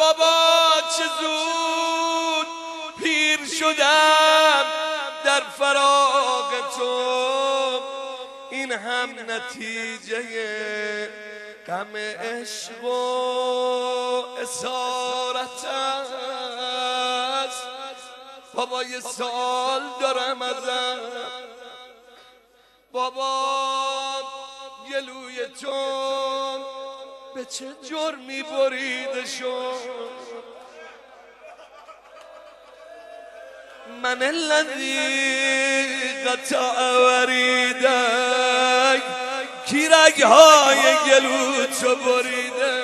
بابا چه زود پیر شدم در فراق تو، این هم نتیجه غم عشق و اسارت است. بابا یه سوال دارم ازم، بابا گلوی تو به چه جرمی بریده شد؟ من الذی قطع وریدک، کی رگهای گلو تو بریده؟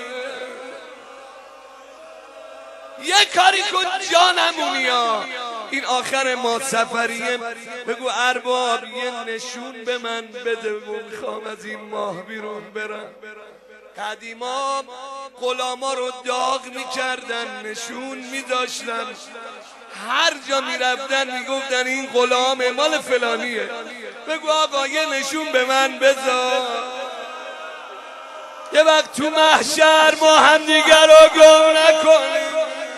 یه کاری کن جانمونیا، این آخر ما سفریه، بگو ارباب یه نشون به من بده و میخوام از این ماه بیرون برم. قدیما غلاما رو داغ میکردن، نشون میداشتن، هر جا میرفتن میگفتن این غلام مال فلانیه. بگو آقا یه نشون به من بذار، یه وقت تو محشر ما هم دیگر رو گم نکنیم.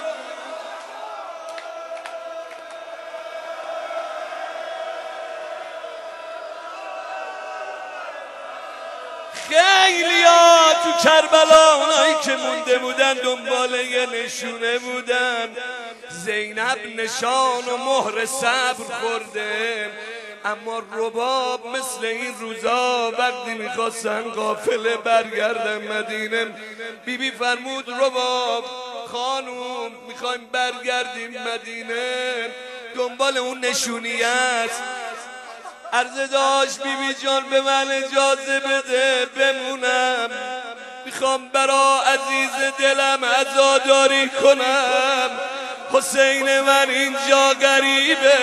خیلی ها تو کربلا اونایی که مونده بودن دنبال یه نشونه بودن. زینب نشان و مهر صبر خورده، اما رباب مثل این روزا وقتی میخواستن قافله برگردن مدینه، بیبی فرمود رباب خانوم میخوایم برگردیم مدینه، دنبال اون نشونی است. عرضه داشت بیبی جان به من اجازه بده بمونم، میخوام برا عزیز دلم عزاداری کنم، حسین من اینجا غریبه،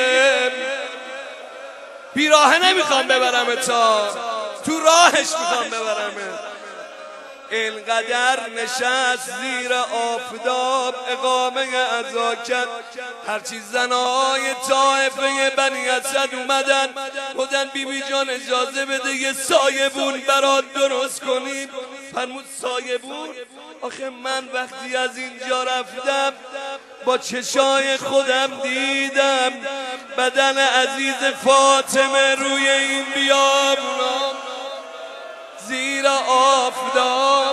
بیراه نمیخوام ببرم تا تو راهش میخوام ببرم. اینقدر نشست زیر آفتاب اقامه عزا کرد، هرچی زنای طائفه بنی اسد اومدن بودن بیبی جان اجازه بده یه سایبون برات درست کنیم. فرمود سایبون؟ آخه من وقتی از اینجا رفتم با چشای خودم دیدم بدن عزیز فاطمه روی این بیابون زیر آفتاب.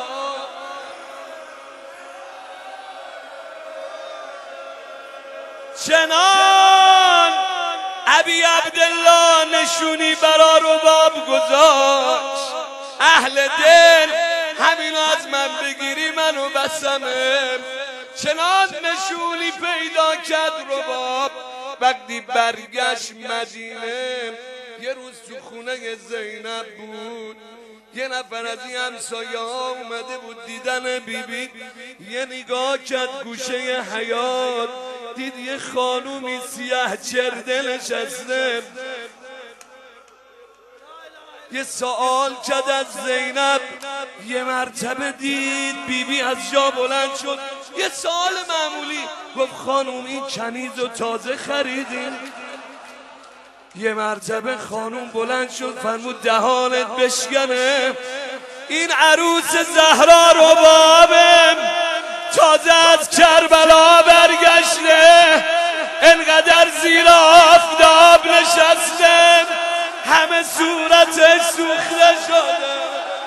چنان ابی عبدالله نشونی برا رباب گذاشت، اهل دل همینو از من بگیری منو بسمه. چنان نشونی پیدا کرد رباب، وقتی برگشت مدینه یه روز تو خونه زینب بود، یه نفر از این همسایه ها اومده بود دیدن بیبی، یه نگاه کرد گوشه حیاط دید یه خانومی سیاه چرده نشسته، یه سوال کرد از زینب، یه مرتبه دید بیبی از جا بلند شد، یه سوال معمولی گفت خانوم این کنیز رو تازه خریدین؟ یه مرتبه خانوم بلند شد فرمود دهانت بشکنه، این عروس زهرا ربابه تازه از کربلا برگشته، انقدر زیر آفتاب نشسته همه صورتش سوخته شده.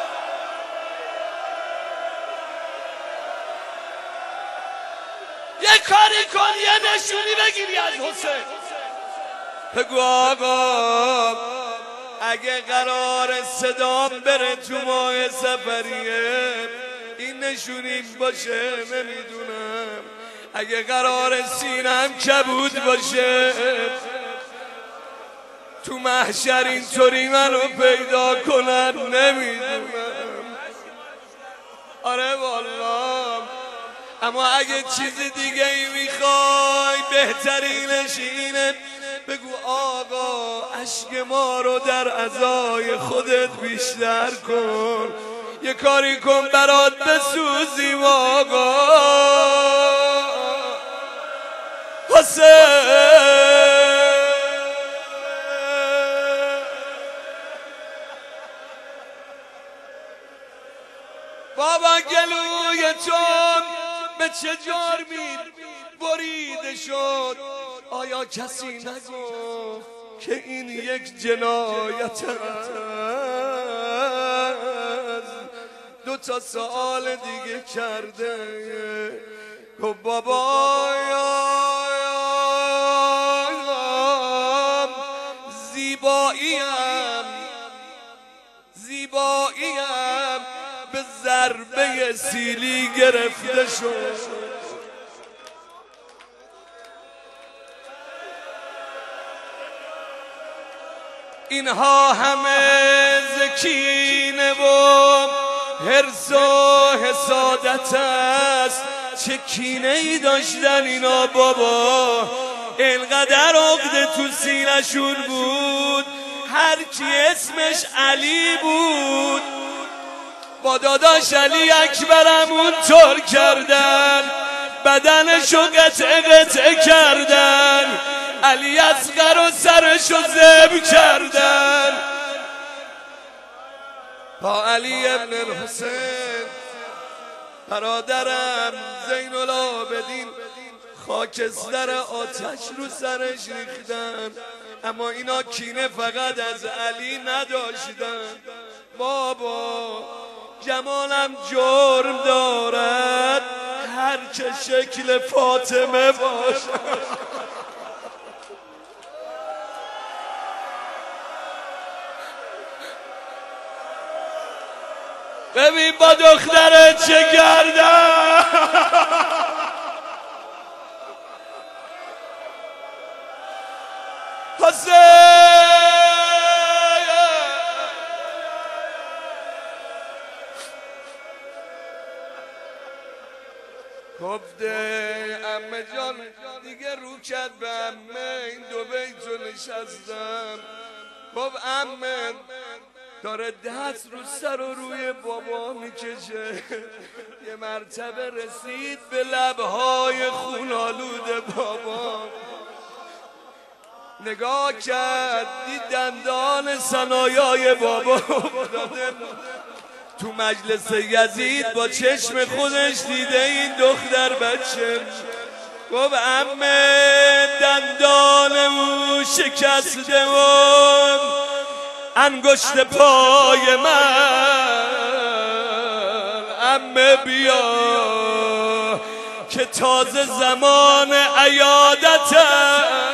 یه کاری کن یه نشونی بگیری از حسین. بگو آقا اگه قرار صدام بره تو ماه سفریه این نشونیم باشه نمیدونم، اگه قرار سینم کبود باشه تو محشر اینطوری منو پیدا کنن نمیدونم. آره والله، اما اگه چیز دیگه ای میخوای بهترینش اینه بگو آقا اشک ما رو در عزای خودت بیشتر کن، یه کاری کن برات بسوزیم آقا حسین. بابا گلوی تو به چه جرمی بریده شد؟ آیا کسی نگفت که این یک جنایت است؟ 2 سال دیگه کرده گفت بابایم زیباییم به ضربه سیلی گرفته شد. اینها همه زکینه و حرص و حسادت است. چه کینه ای داشتن اینا بابا، اینقدر عقده تو سینه‌شون بود. هر کی اسمش علی بود با داداش علی اکبرم اونطور کردن، بدنشو قطعه کردن، علی اصغر و سرشو ذبح کردن. با علی ابن الحسین برادرم زین العابدین خاکستر آتش رو سرش ریختن، اما اینا کینه فقط از علی نداشتن. بابا جمالم جرم دارد هر چه شکل فاطمه باشد. ببین با دختره چه کردن. حسین گفته عمه جان دیگه رو کرد به عمه، این 2 بیتو نشستم. گفت عمه داره دست رو سر و روی بابا میکشه. یه مرتبه رسید به لبهای خونالود بابا، نگاه کرد دید دندان ثنایای بابا افتاده تو مجلس یزید، با چشم خودش دیده این دختر بچه. گفت عمه دندان او شکسته و انگشت پای من، عمه بیا که تازه زمان عیادتم.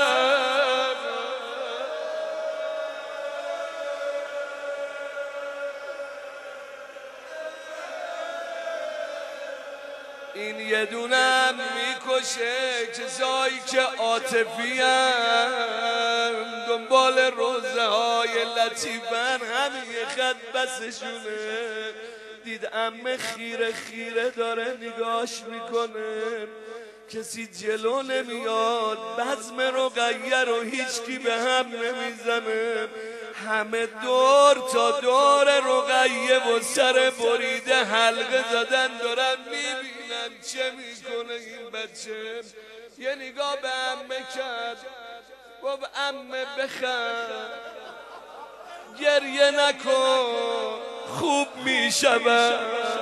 این یه دونم میکشه کسایی که عاطفی هم دنبال روزه های لطیفن، همین یه خط بسشونه. دید عمه خیره خیره داره نگاش میکنه، کسی جلو نمیاد، بزم رقیه رو هیچکی به هم نمیزنه، همه دور تا دور رقیه و سر بریده حلقه زدن دارن میبینن چه میکنه این بچه. یه نگاه به عمه کرد، گفت عمه بخند، گریه نکن، خوب میشود.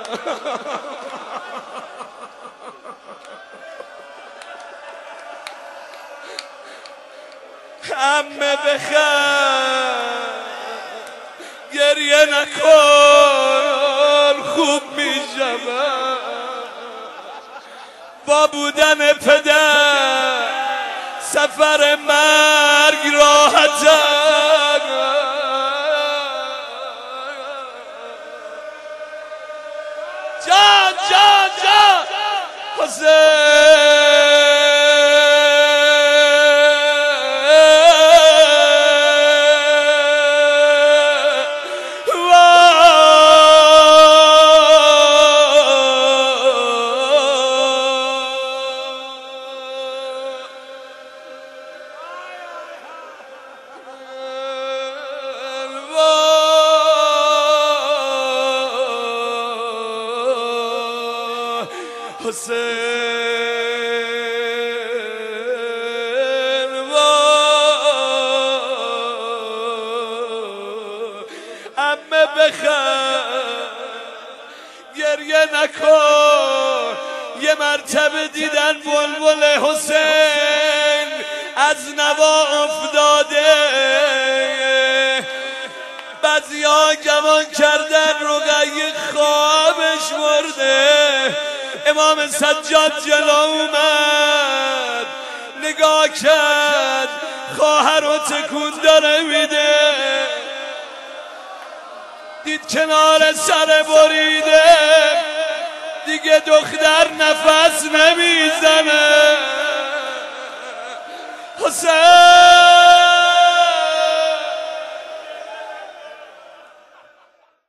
عمه بخند، گریه نکن، خوب میشود. با بودن پدر سفر مرگ راحت جان جان جان حسین. حسین عمه بخند، گریه نکن، یه مرتبه دیدن بلبل حسین از نوا افتاده، بعضیا گمان کردن رقیه خوابش مرده. امام سجاد جلو اومد، نگاه کرد خواهر رو تکون داره میده، دید کنار سر بریده دیگه دختر نفس نمیزنه. حسین